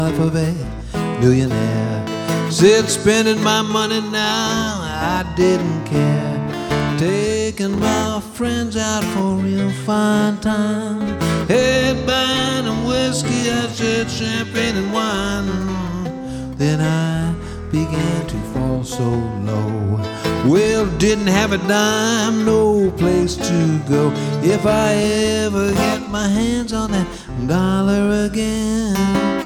life of a millionaire. Said spending my money now, I didn't care. Taking my friends out for real fine time. Headband and whiskey, I said champagne and wine. Then I began to fall so low. Well, didn't have a dime, no place to go. If I ever get my hands on that dollar again,